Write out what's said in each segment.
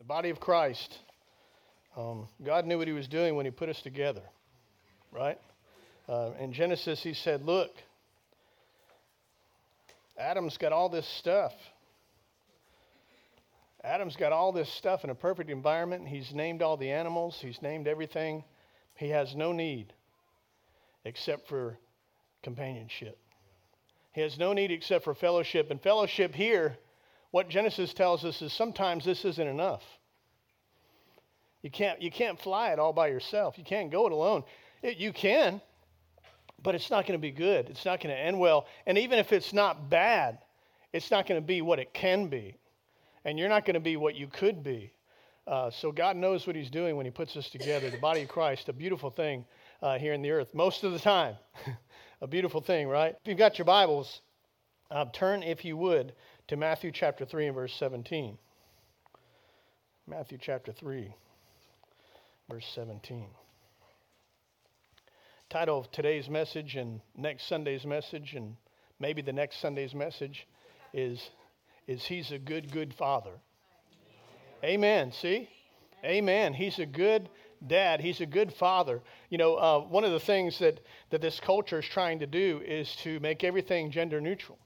body of Christ. God knew what he was doing when he put us together, right? In Genesis, he said, look, Adam's got all this stuff. Adam's got all this stuff in a perfect environment. He's named all the animals. He's named everything. He has no need except for companionship. He has no need except for fellowship. And fellowship here, what Genesis tells us is sometimes this isn't enough. You can't fly it all by yourself. You can't go it alone. You can, but it's not going to be good. It's not going to end well. And even if it's not bad, it's not going to be what it can be. And you're not going to be what you could be. So God knows what he's doing when he puts us together. The body of Christ, a beautiful thing here in the earth. Most of the time, a beautiful thing, right? If you've got your Bibles, turn, if you would, to Matthew chapter 3 and verse 17. Matthew chapter 3, verse 17. Title of today's message and next Sunday's message and maybe the next Sunday's message is He's a good, good Father. Amen. See? Amen. He's a good dad. He's a good father. You know, one of the things that this culture is trying to do is to make everything gender neutral.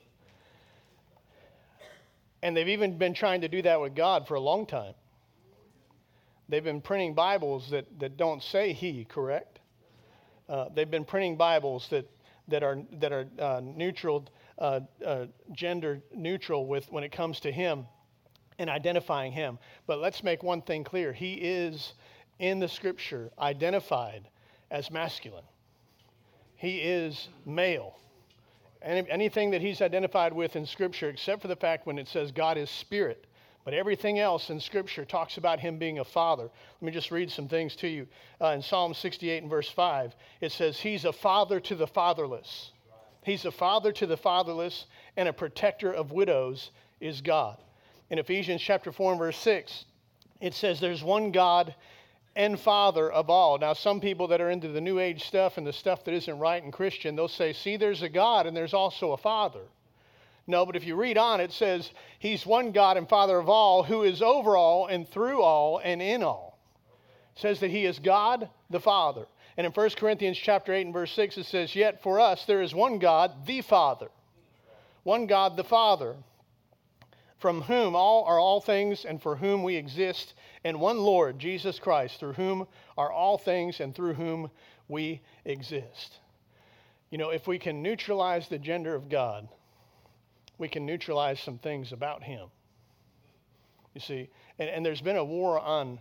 And they've even been trying to do that with God for a long time. They've been printing Bibles that don't say he, correct? They've been printing Bibles that are neutral, gender neutral when it comes to him and identifying him. But let's make one thing clear. He is, in the Scripture, identified as masculine. He is male. Anything that he's identified with in Scripture, except for the fact when it says God is spirit, but everything else in Scripture talks about him being a father. Let me just read some things to you. In Psalm 68 and verse 5, it says, he's a father to the fatherless. He's a father to the fatherless, and a protector of widows is God. In Ephesians chapter 4 and verse 6, it says there's one God and Father of all. Now, some people that are into the New Age stuff and the stuff that isn't right and Christian, they'll say, see, there's a God and there's also a Father. No, but if you read on, it says he's one God and Father of all, who is over all and through all and in all. It says that he is God the Father. And in 1 Corinthians chapter 8 and verse 6, it says, yet for us there is one God, the Father. One God the Father, from whom all things and for whom we exist, and one Lord, Jesus Christ, through whom are all things and through whom we exist. You know, if we can neutralize the gender of God, we can neutralize some things about him. You see, and there's been a war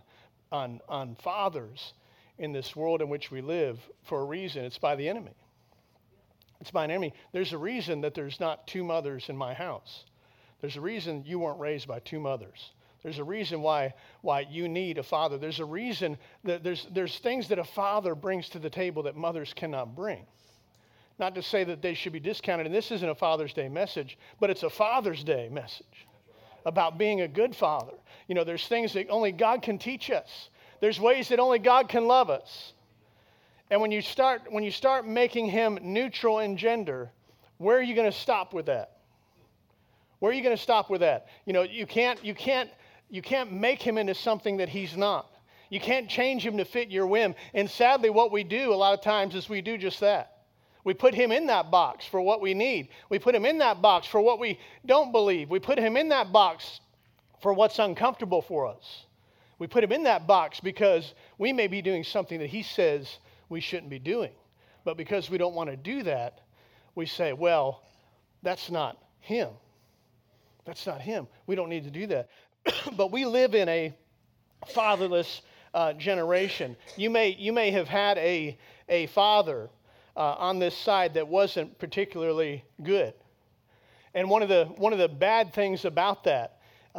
on fathers in this world in which we live for a reason. It's by the enemy. It's by an enemy. There's a reason that there's not two mothers in my house. There's a reason you weren't raised by two mothers. There's a reason why you need a father. There's a reason that there's things that a father brings to the table that mothers cannot bring. Not to say that they should be discounted, and this isn't a Father's Day message, but it's a Father's Day message about being a good father. You know, there's things that only God can teach us. There's ways that only God can love us. And when you start making him neutral in gender, where are you going to stop with that? Where are you going to stop with that? You know, you can't make him into something that he's not. You can't change him to fit your whim. And sadly, what we do a lot of times is we do just that. We put him in that box for what we need. We put him in that box for what we don't believe. We put him in that box for what's uncomfortable for us. We put him in that box because we may be doing something that he says we shouldn't be doing. But because we don't want to do that, we say, well, that's not him. That's not him. We don't need to do that. But we live in a fatherless generation. You may have had a father on this side that wasn't particularly good. And one of the bad things about that,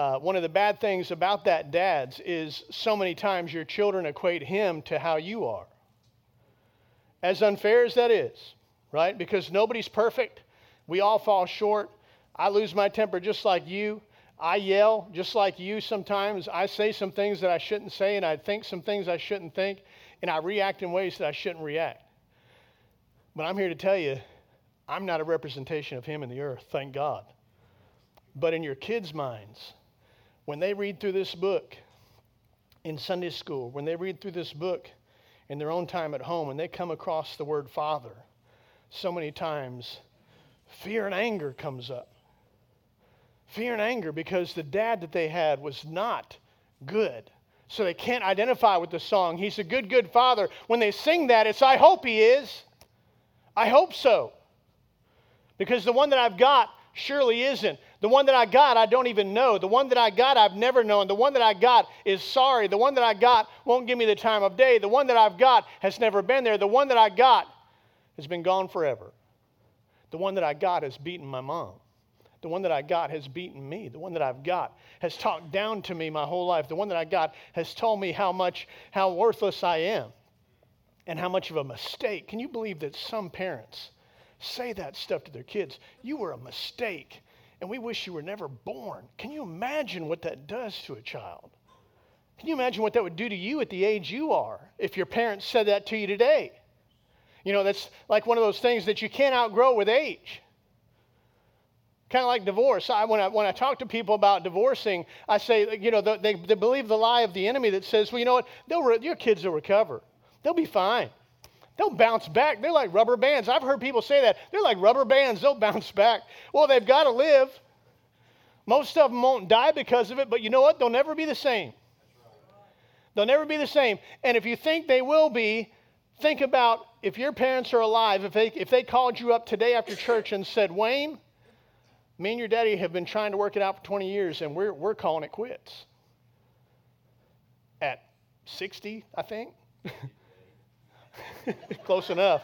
dads, is so many times your children equate him to how you are. As unfair as that is, right? Because nobody's perfect. We all fall short. I lose my temper just like you. I yell just like you sometimes. I say some things that I shouldn't say, and I think some things I shouldn't think, and I react in ways that I shouldn't react. But I'm here to tell you, I'm not a representation of him in the earth, thank God. But in your kids' minds, when they read through this book, in Sunday school, when they read through this book in their own time at home and they come across the word Father, so many times fear and anger comes up. Fear and anger because the dad that they had was not good. So they can't identify with the song, he's a good, good father. When they sing that, it's, I hope he is. I hope so. Because the one that I've got surely isn't. The one that I got, I don't even know. The one that I got, I've never known. The one that I got is sorry. The one that I got won't give me the time of day. The one that I've got has never been there. The one that I got has been gone forever. The one that I got has beaten my mom. The one that I got has beaten me. The one that I've got has talked down to me my whole life. The one that I got has told me how worthless I am and how much of a mistake. Can you believe that some parents say that stuff to their kids? You were a mistake, and we wish you were never born. Can you imagine what that does to a child? Can you imagine what that would do to you at the age you are if your parents said that to you today? You know, that's like one of those things that you can't outgrow with age. Kind of like divorce. When I talk to people about divorcing, I say, you know, they believe the lie of the enemy that says, well, you know what, your kids will recover. They'll be fine. They'll bounce back. They're like rubber bands. I've heard people say that. They're like rubber bands. They'll bounce back. Well, they've got to live. Most of them won't die because of it, but you know what? They'll never be the same. They'll never be the same. And if you think they will be, think about if your parents are alive, if they called you up today after church and said, Wayne, me and your daddy have been trying to work it out for 20 years, and we're calling it quits. At 60, I think. Close enough.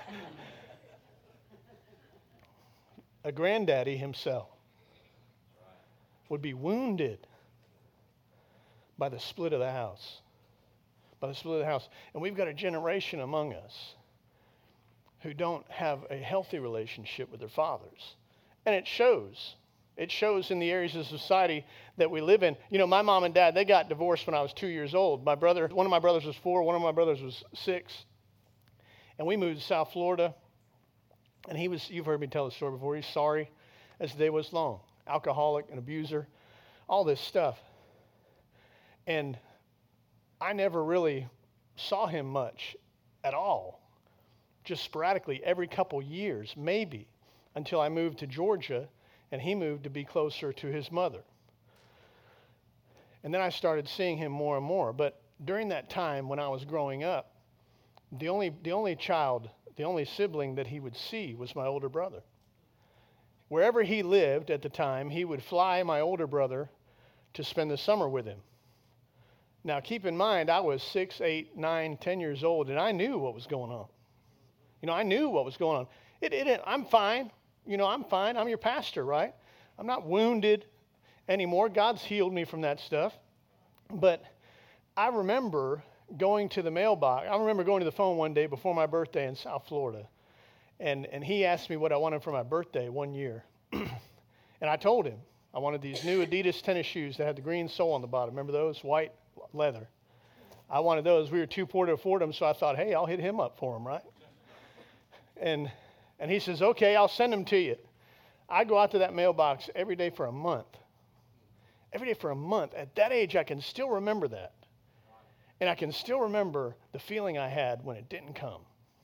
A granddaddy himself would be wounded by the split of the house. By the split of the house. And we've got a generation among us who don't have a healthy relationship with their fathers. And it shows. It shows in the areas of society that we live in. You know, my mom and dad, they got divorced when I was 2 years old. One of my brothers was 4, one of my brothers was 6. And we moved to South Florida. And you've heard me tell the story before, he's sorry as the day was long. Alcoholic, an abuser, all this stuff. And I never really saw him much at all. Just sporadically, every couple years, maybe, until I moved to Georgia and he moved to be closer to his mother. And then I started seeing him more and more. But during that time when I was growing up, the only sibling that he would see was my older brother. Wherever he lived at the time, he would fly my older brother to spend the summer with him. Now, keep in mind, I was 6, 8, 9, 10 years old, and I knew what was going on. You know, I knew what was going on. I'm fine. You know, I'm fine. I'm your pastor, right? I'm not wounded anymore. God's healed me from that stuff. But I remember going to the mailbox. I remember going to the phone one day before my birthday in South Florida. And he asked me what I wanted for my birthday one year. And I told him I wanted these new Adidas tennis shoes that had the green sole on the bottom. Remember those? White leather. I wanted those. We were too poor to afford them, so I thought, hey, I'll hit him up for them, right? And he says, okay, I'll send them to you. I go out to that mailbox every day for a month. Every day for a month. At that age, I can still remember that. And I can still remember the feeling I had when it didn't come.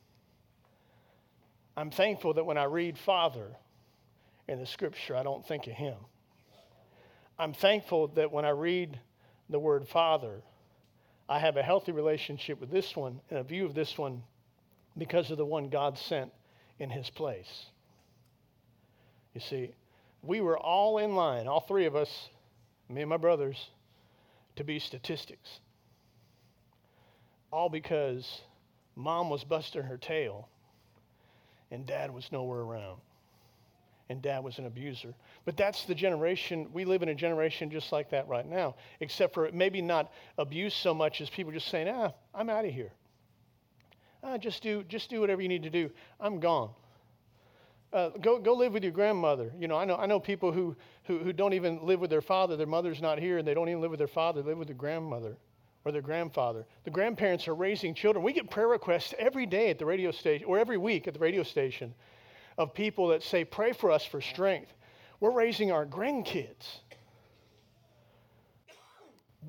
I'm thankful that when I read Father in the Scripture, I don't think of him. I'm thankful that when I read the word Father, I have a healthy relationship with this one and a view of this one because of the one God sent in his place. You see, we were all in line, all three of us, me and my brothers, to be statistics. All because Mom was busting her tail and Dad was nowhere around. And Dad was an abuser. But that's the generation, we live in a generation just like that right now, except for maybe not abuse so much as people just saying, I'm out of here. Just do whatever you need to do. I'm gone. Go live with your grandmother. You know, I know people who don't even live with their father. Their mother's not here, and they don't even live with their father. They live with their grandmother or their grandfather. The grandparents are raising children. We get prayer requests every day at the radio station, or every week at the radio station, of people that say, pray for us for strength. We're raising our grandkids. What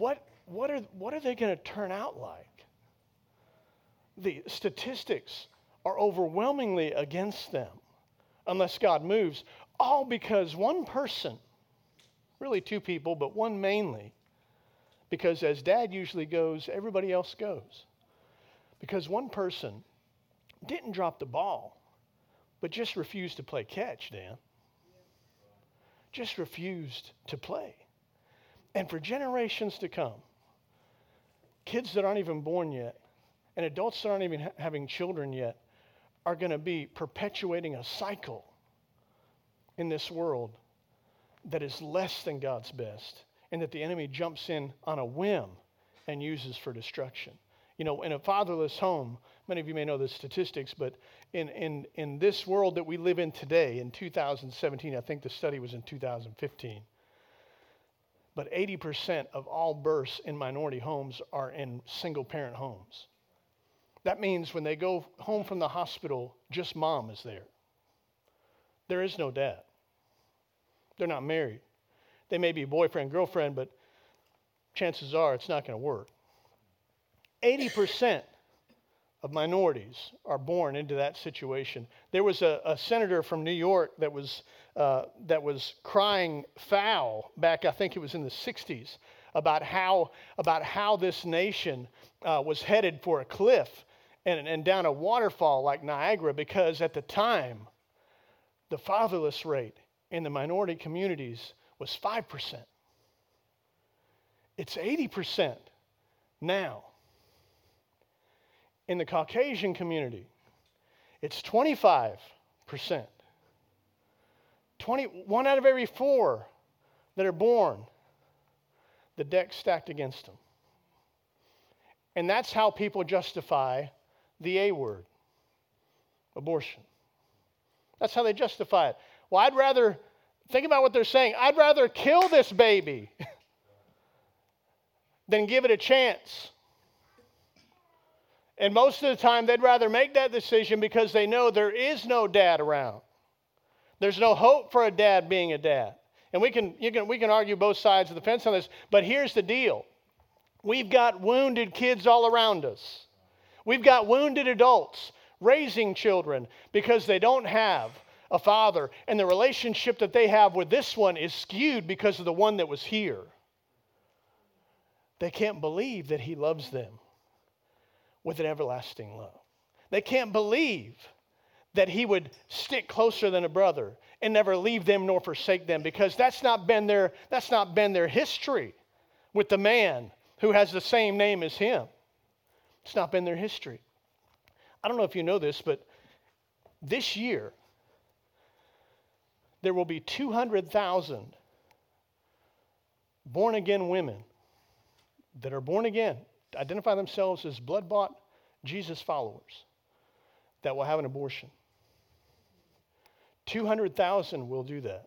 what are they going to turn out like? The statistics are overwhelmingly against them unless God moves, all because one person, really two people, but one mainly, because as dad usually goes, everybody else goes. Because one person didn't drop the ball, but just refused to play catch, Dan. Just refused to play. And for generations to come, kids that aren't even born yet, and adults that aren't even having children yet, are going to be perpetuating a cycle in this world that is less than God's best, and that the enemy jumps in on a whim and uses for destruction. You know, in a fatherless home, many of you may know the statistics, but in this world that we live in today, in 2017, I think the study was in 2015, but 80% of all births in minority homes are in single-parent homes. That means when they go home from the hospital, just mom is there. There is no dad. They're not married. They may be boyfriend, girlfriend, but chances are it's not going to work. 80% of minorities are born into that situation. There was a senator from New York that was crying foul back, I think it was in the 60s, about how this nation was headed for a cliff and down a waterfall like Niagara, because at the time, the fatherless rate in the minority communities was 5%. It's 80% now. In the Caucasian community, it's 25%. 1 out of every 4 that are born, the deck's stacked against them. And that's how people justify the A word, abortion. That's how they justify it. Well, I'd rather, think about what they're saying, I'd rather kill this baby than give it a chance. And most of the time, they'd rather make that decision because they know there is no dad around. There's no hope for a dad being a dad. And we can argue both sides of the fence on this, but here's the deal. We've got wounded kids all around us. We've got wounded adults raising children because they don't have a father, and the relationship that they have with this one is skewed because of the one that was here. They can't believe that he loves them with an everlasting love. They can't believe that he would stick closer than a brother and never leave them nor forsake them, because that's not been their history with the man who has the same name as him. It's not been their history. I don't know if you know this, but this year there will be 200,000 born-again women that are born again, identify themselves as blood-bought Jesus followers, that will have an abortion. 200,000 will do that.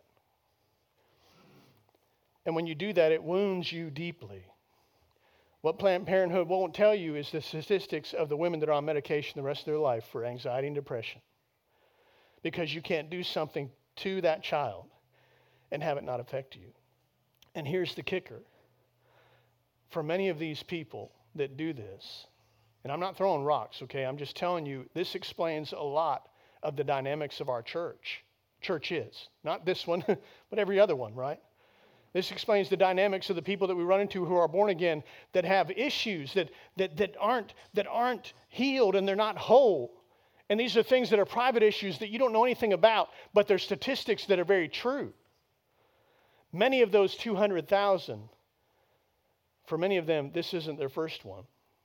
And when you do that, it wounds you deeply. What Planned Parenthood won't tell you is the statistics of the women that are on medication the rest of their life for anxiety and depression. Because you can't do something to that child and have it not affect you. And here's the kicker. For many of these people that do this, and I'm not throwing rocks, okay? I'm just telling you, this explains a lot of the dynamics of our church. Church is. Not this one, but every other one, right? This explains the dynamics of the people that we run into who are born again, that have issues that aren't healed and they're not whole. And these are things that are private issues that you don't know anything about, but they're statistics that are very true. Many of those 200,000, for many of them, this isn't their first one.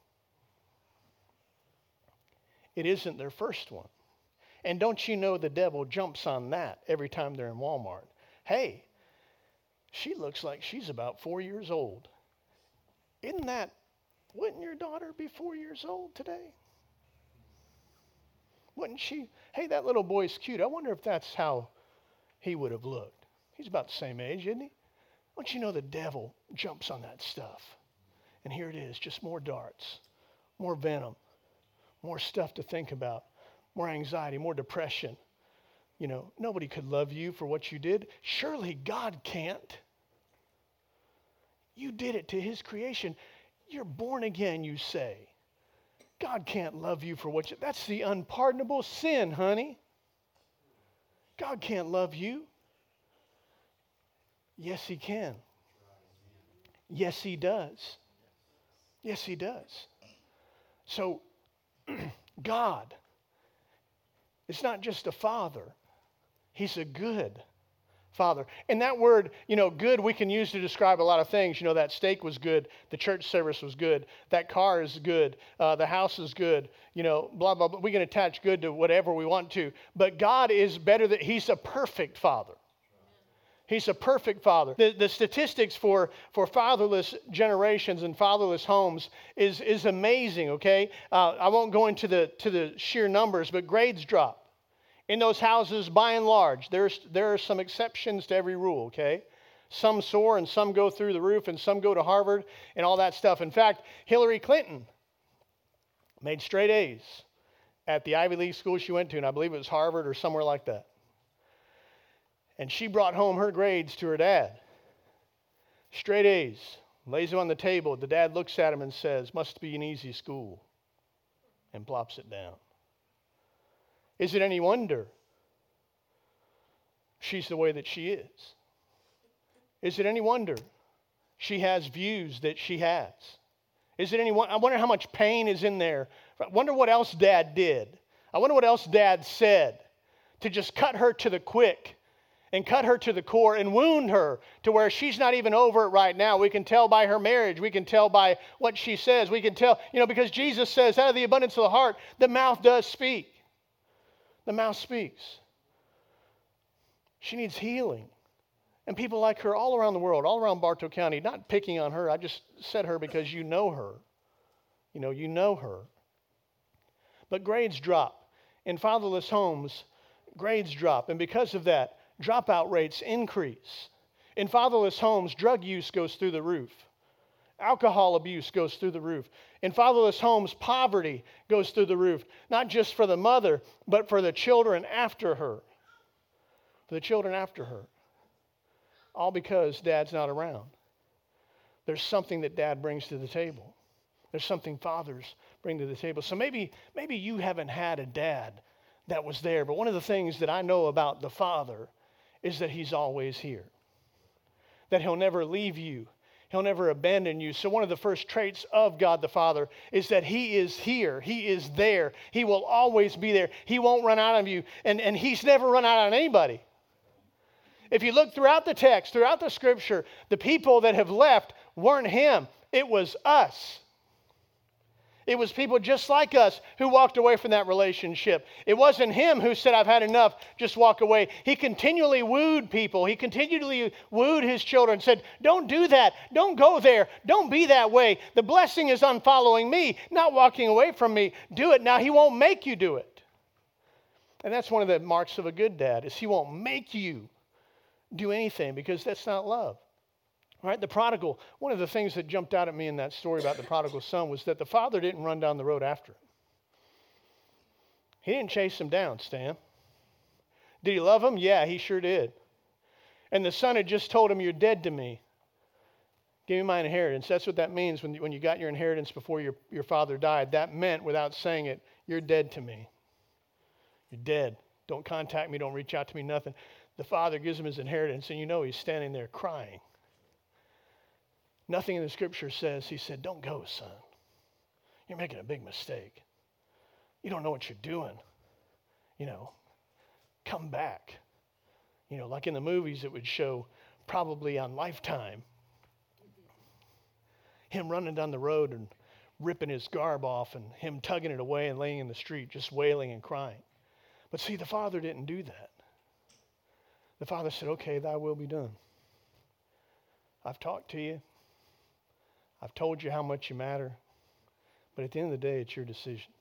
It isn't their first one. And don't you know the devil jumps on that every time they're in Walmart? Hey, she looks like she's about 4 years old. Wouldn't your daughter be 4 years old today? Wouldn't she? Hey, that little boy's cute. I wonder if that's how he would have looked. He's about the same age, isn't he? Don't you know the devil jumps on that stuff? And here it is, just more darts, more venom, more stuff to think about, more anxiety, more depression. You know, nobody could love you for what you did. Surely God can't. You did it to his creation. You're born again, you say. God can't love you for what you... That's the unpardonable sin, honey. God can't love you. Yes, he can. Yes, he does. Yes, he does. So, God is not just a father. He's a good Father. And that word, good, we can use to describe a lot of things. That steak was good. The church service was good. That car is good. The house is good. Blah, blah, blah. We can attach good to whatever we want to. But God is better than, he's a perfect Father. He's a perfect Father. The statistics for fatherless generations and fatherless homes is amazing, okay? I won't go into the sheer numbers, but grades drop. In those houses, by and large, there are some exceptions to every rule, okay? Some soar and some go through the roof and some go to Harvard and all that stuff. In fact, Hillary Clinton made straight A's at the Ivy League school she went to, and I believe it was Harvard or somewhere like that. And she brought home her grades to her dad. Straight A's. Lays them on the table. The dad looks at him and says, "Must be an easy school," and plops it down. Is it any wonder she's the way that she is? Is it any wonder she has views that she has? Is it any wonder? I wonder how much pain is in there. I wonder what else Dad did. I wonder what else Dad said to just cut her to the quick and cut her to the core and wound her to where she's not even over it right now. We can tell by her marriage. We can tell by what she says. We can tell, because Jesus says, out of the abundance of the heart, the mouth does speak. The mouth speaks. She needs healing. And people like her all around the world, all around Bartow County, not picking on her. I just said her because you know her. You know her. But grades drop. In fatherless homes, grades drop. And because of that, dropout rates increase. In fatherless homes, drug use goes through the roof. Alcohol abuse goes through the roof. In fatherless homes, poverty goes through the roof. Not just for the mother, but for the children after her. For the children after her. All because Dad's not around. There's something that Dad brings to the table. There's something fathers bring to the table. So maybe you haven't had a dad that was there. But one of the things that I know about the Father is that he's always here. That he'll never leave you. He'll never abandon you. So one of the first traits of God the Father is that he is here. He is there. He will always be there. He won't run out of you. And he's never run out on anybody. If you look throughout the text, throughout the scripture, the people that have left weren't him. It was us. It was people just like us who walked away from that relationship. It wasn't him who said, "I've had enough, just walk away." He continually wooed people. He continually wooed his children, said, "Don't do that. Don't go there. Don't be that way. The blessing is on following me, not walking away from me. Do it." Now, he won't make you do it. And that's one of the marks of a good dad, is he won't make you do anything, because that's not love. Right? The prodigal, one of the things that jumped out at me in that story about the prodigal son was that the father didn't run down the road after him. He didn't chase him down, Stan. Did he love him? Yeah, he sure did. And the son had just told him, "You're dead to me. Give me my inheritance." That's what that means when you got your inheritance before your father died. That meant, without saying it, "You're dead to me. You're dead. Don't contact me. Don't reach out to me, nothing." The father gives him his inheritance, and he's standing there crying. Nothing in the scripture says, he said, "Don't go, son. You're making a big mistake. You don't know what you're doing. Come back." Like in the movies it would show, probably on Lifetime, him running down the road and ripping his garb off and him tugging it away and laying in the street, just wailing and crying. But see, the father didn't do that. The father said, "Okay, thy will be done. I've talked to you. I've told you how much you matter. But at the end of the day, it's your decision.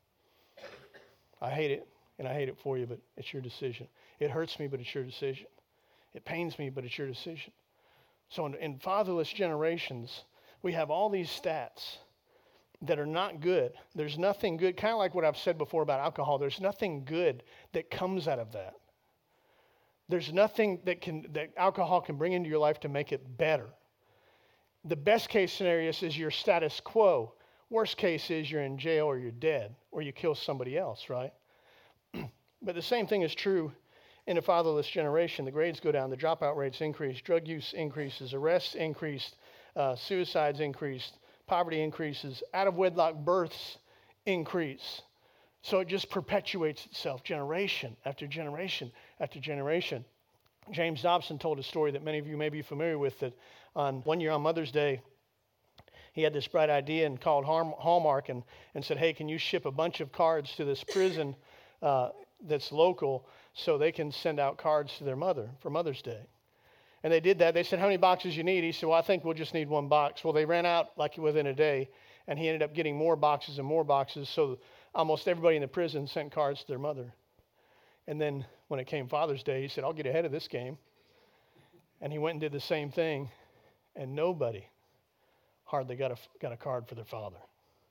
I hate it, and I hate it for you, but it's your decision. It hurts me, but it's your decision. It pains me, but it's your decision." So in fatherless generations, we have all these stats that are not good. There's nothing good, kind of like what I've said before about alcohol. There's nothing good that comes out of that. There's nothing that alcohol can bring into your life to make it better. The best case scenario is your status quo. Worst case is you're in jail or you're dead or you kill somebody else, right? But the same thing is true in a fatherless generation. The grades go down, the dropout rates increase, drug use increases, arrests increased, suicides increased, poverty increases, out of wedlock births increase. So it just perpetuates itself generation after generation after generation. James Dobson told a story that many of you may be familiar with, that on one year on Mother's Day, he had this bright idea and called Hallmark and said, hey, can you ship a bunch of cards to this prison that's local so they can send out cards to their mother for Mother's Day? And they did that. They said, how many boxes you need? He said, well, I think we'll just need one box. Well, they ran out like within a day, and he ended up getting more boxes and more boxes. So almost everybody in the prison sent cards to their mother. And then when it came Father's Day, he said, I'll get ahead of this game. And he went and did the same thing, and nobody hardly got a card for their father.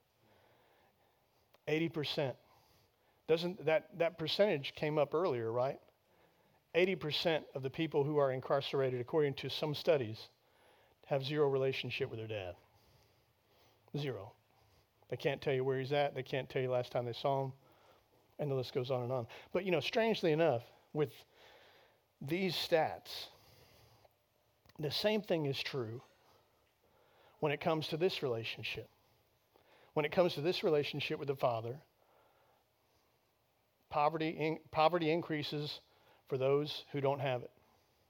80%. Doesn't that percentage came up earlier, right? 80% of the people who are incarcerated, according to some studies, have zero relationship with their dad. Zero. They can't tell you where he's at. They can't tell you last time they saw him. And the list goes on and on. But, strangely enough, with these stats, the same thing is true when it comes to this relationship. When it comes to this relationship with the Father, poverty increases for those who don't have it.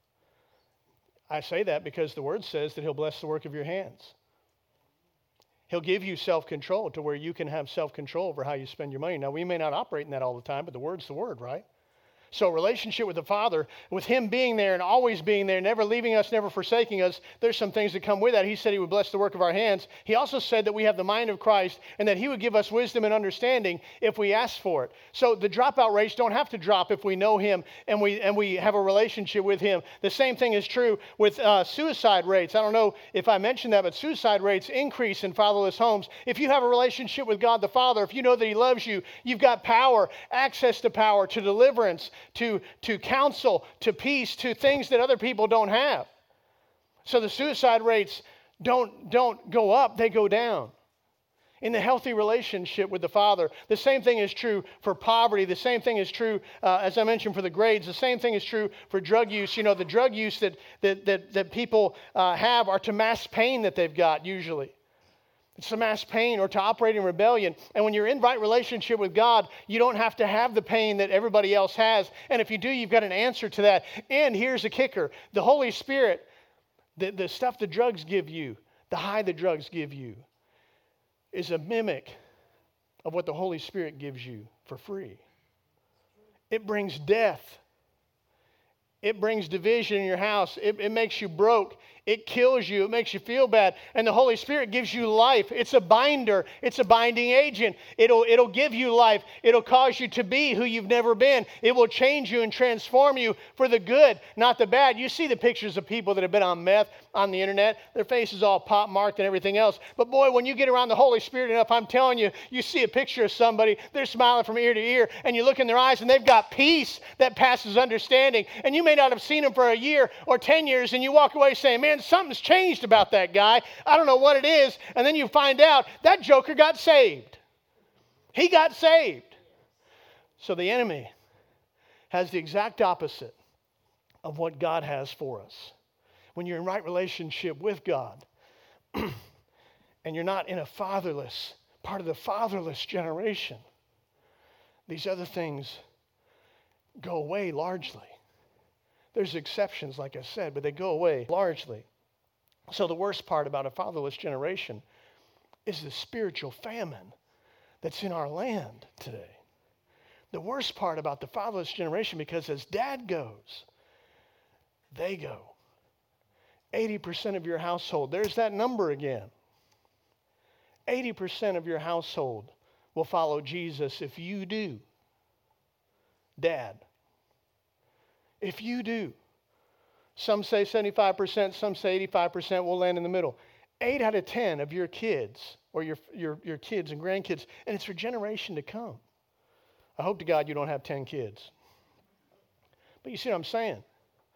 I say that because the Word says that He'll bless the work of your hands. He'll give you self-control to where you can have self-control over how you spend your money. Now, we may not operate in that all the time, but the Word's the Word, right? So a relationship with the Father, with Him being there and always being there, never leaving us, never forsaking us, there's some things that come with that. He said He would bless the work of our hands. He also said that we have the mind of Christ and that He would give us wisdom and understanding if we ask for it. So the dropout rates don't have to drop if we know Him and we have a relationship with Him. The same thing is true with suicide rates. I don't know if I mentioned that, but suicide rates increase in fatherless homes. If you have a relationship with God the Father, if you know that He loves you, you've got power, access to power, to deliverance, to counsel, to peace, to things that other people don't have. So the suicide rates don't go up, they go down. In the healthy relationship with the Father, the same thing is true for poverty. The same thing is true, as I mentioned, for the grades. The same thing is true for drug use. The drug use that people have are to mask pain that they've got usually. It's to mask pain or to operate in rebellion. And when you're in right relationship with God, you don't have to have the pain that everybody else has. And if you do, you've got an answer to that. And here's a kicker. The Holy Spirit, the stuff the drugs give you, the high the drugs give you, is a mimic of what the Holy Spirit gives you for free. It brings death. It brings division in your house. It makes you broke. It kills you. It makes you feel bad. And the Holy Spirit gives you life. It's a binder. It's a binding agent. It'll give you life. It'll cause you to be who you've never been. It will change you and transform you for the good, not the bad. You see the pictures of people that have been on meth on the internet. Their faces all pop marked and everything else. But boy, when you get around the Holy Spirit enough, I'm telling you, you see a picture of somebody, they're smiling from ear to ear, and you look in their eyes and they've got peace that passes understanding. And you may not have seen them for a year or 10 years, and you walk away saying, man, something's changed about that guy. I don't know what it is. And then you find out that joker got saved. He got saved. So the enemy has the exact opposite of what God has for us. When you're in right relationship with God and you're not in a part of the fatherless generation, these other things go away largely. There's exceptions, like I said, but they go away largely. So the worst part about a fatherless generation is the spiritual famine that's in our land today. The worst part about the fatherless generation, because as dad goes, they go. 80% of your household, there's that number again. 80% of your household will follow Jesus if you do. Dad. If you do. Some say 75%, some say 85%, we'll land in the middle. 8 out of 10 of your kids, or your kids and grandkids, and it's for generation to come. I hope to God you don't have 10 kids. But you see what I'm saying?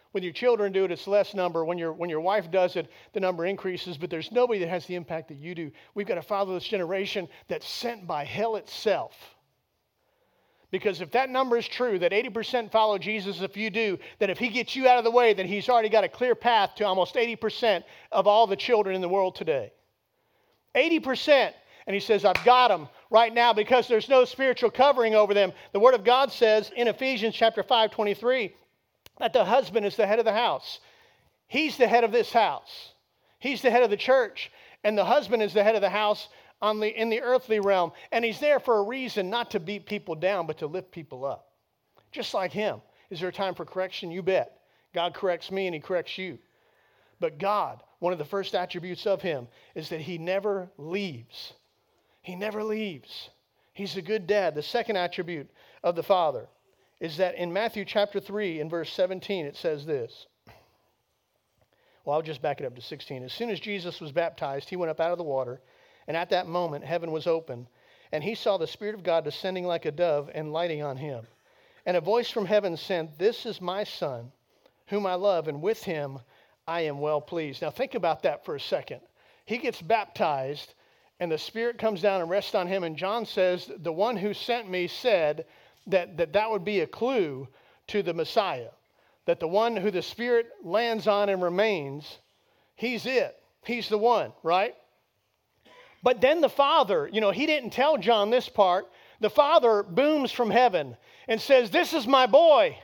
When your children do it, it's less number. When your wife does it, the number increases, but there's nobody that has the impact that you do. We've got a fatherless generation that's sent by hell itself. Because if that number is true, that 80% follow Jesus, if you do, that if he gets you out of the way, then he's already got a clear path to almost 80% of all the children in the world today. 80%. And he says, I've got them right now because there's no spiritual covering over them. The Word of God says in Ephesians chapter 5:23 that the husband is the head of the house. He's the head of this house. He's the head of the church. And the husband is the head of the house in the earthly realm. And he's there for a reason, not to beat people down, but to lift people up. Just like him. Is there a time for correction? You bet. God corrects me and he corrects you. But God, one of the first attributes of him is that he never leaves. He never leaves. He's a good dad. The second attribute of the Father is that in Matthew chapter 3 in verse 17 it says this. Well, I'll just back it up to 16. As soon as Jesus was baptized, he went up out of the water, and at that moment heaven was open, and he saw the Spirit of God descending like a dove and lighting on him. And a voice from heaven said, "This is my Son, whom I love, and with him I am well pleased." Now think about that for a second. He gets baptized, and the Spirit comes down and rests on him. And John says, the one who sent me said that would be a clue to the Messiah. That the one who the Spirit lands on and remains, he's it. He's the one, right? But then the Father, he didn't tell John this part. The Father booms from heaven and says, "This is my boy.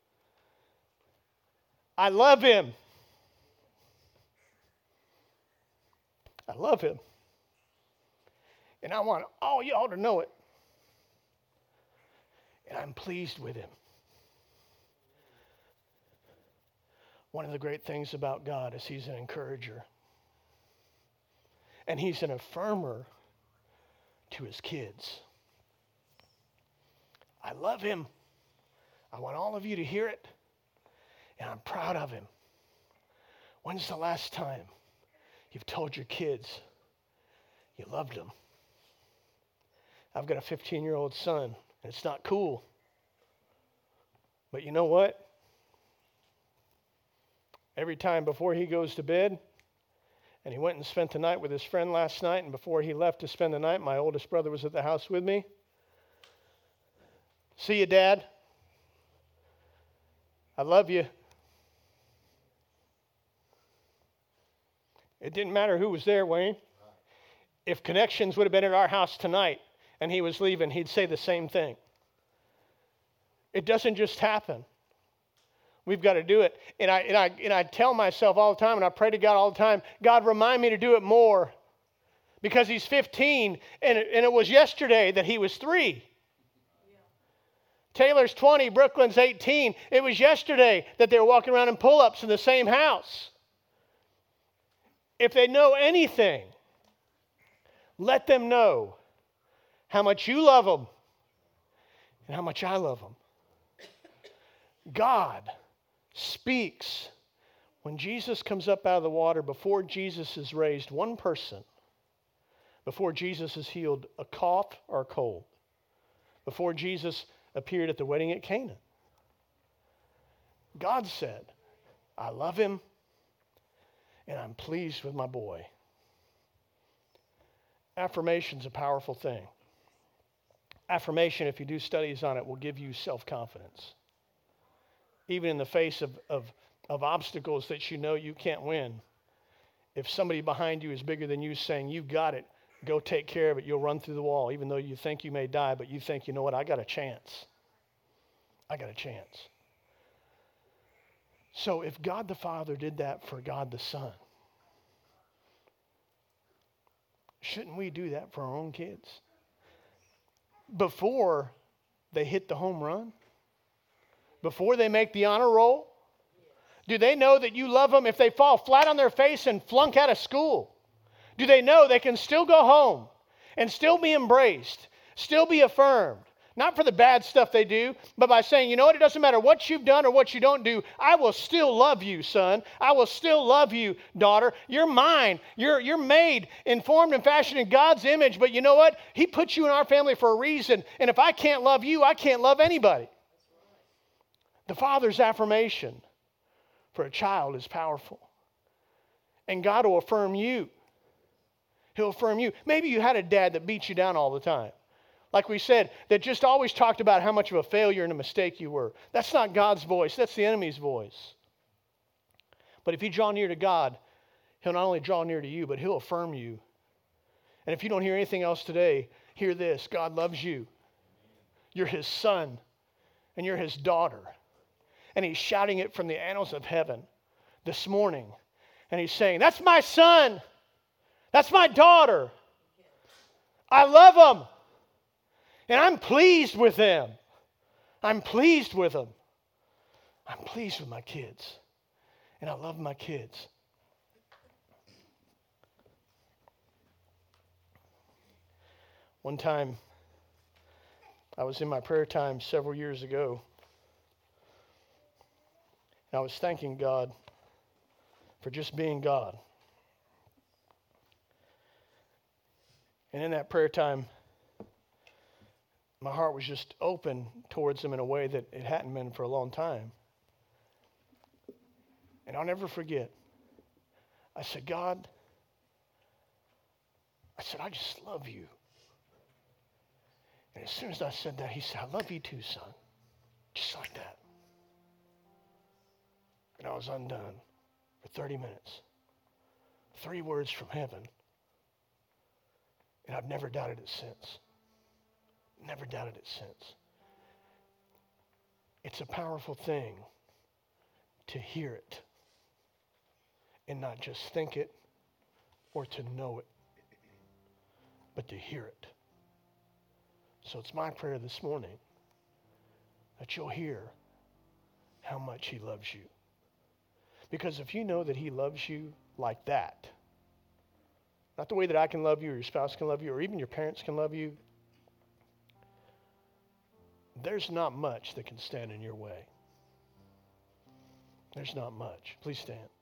I love him. I love him. And I want all y'all to know it. And I'm pleased with him." One of the great things about God is he's an encourager. And he's an affirmer to his kids. I love him. I want all of you to hear it. And I'm proud of him. When's the last time you've told your kids you loved them? I've got a 15-year-old son, and it's not cool. But you know what? Every time before he goes to bed, and he went and spent the night with his friend last night, and before he left to spend the night, my oldest brother was at the house with me. "See you, Dad. I love you." It didn't matter who was there, Wayne. If Connections would have been at our house tonight and he was leaving, he'd say the same thing. It doesn't just happen. We've got to do it. And I tell myself all the time, and I pray to God all the time, "God, remind me to do it more." Because he's 15, and it was yesterday that he was 3. Yeah. Taylor's 20, Brooklyn's 18. It was yesterday that they were walking around in pull-ups in the same house. If they know anything, let them know how much you love them and how much I love them. God speaks. When Jesus comes up out of the water, before Jesus is raised, one person, before Jesus is healed a cough or a cold, before Jesus appeared at the wedding at Cana, God said, "I love him and I'm pleased with my boy." Affirmation's a powerful thing. Affirmation, if you do studies on it, will give you self-confidence. Even in the face of obstacles that you know you can't win, if somebody behind you is bigger than you saying, "You've got it, go take care of it," you'll run through the wall, even though you think you may die, but you think, "You know what, I got a chance. I got a chance." So if God the Father did that for God the Son, shouldn't we do that for our own kids? Before they hit the home run? Before they make the honor roll? Do they know that you love them if they fall flat on their face and flunk out of school? Do they know they can still go home and still be embraced, still be affirmed? Not for the bad stuff they do, but by saying, "You know what, it doesn't matter what you've done or what you don't do, I will still love you, son. I will still love you, daughter. You're mine. You're made, informed, and fashioned in God's image, but you know what? He put you in our family for a reason, and if I can't love you, I can't love anybody." The Father's affirmation for a child is powerful. And God will affirm you. He'll affirm you. Maybe you had a dad that beat you down all the time. Like we said, that just always talked about how much of a failure and a mistake you were. That's not God's voice. That's the enemy's voice. But if you draw near to God, He'll not only draw near to you, but He'll affirm you. And if you don't hear anything else today, hear this. God loves you. You're His son, and you're His daughter. And He's shouting it from the annals of heaven this morning. And He's saying, that's my son. That's my daughter. I love them. And I'm pleased with them. I'm pleased with them. I'm pleased with my kids. And I love my kids. One time, I was in my prayer time several years ago. And I was thanking God for just being God. And in that prayer time, my heart was just open towards Him in a way that it hadn't been for a long time. And I'll never forget. I said, God, I just love you. And as soon as I said that, He said, I love you too, son. Just like that. And I was undone for 30 minutes. 3 words from heaven. And I've never doubted it since. Never doubted it since. It's a powerful thing to hear it and not just think it or to know it, but to hear it. So it's my prayer this morning that you'll hear how much He loves you. Because if you know that He loves you like that, not the way that I can love you or your spouse can love you or even your parents can love you, there's not much that can stand in your way. There's not much. Please stand.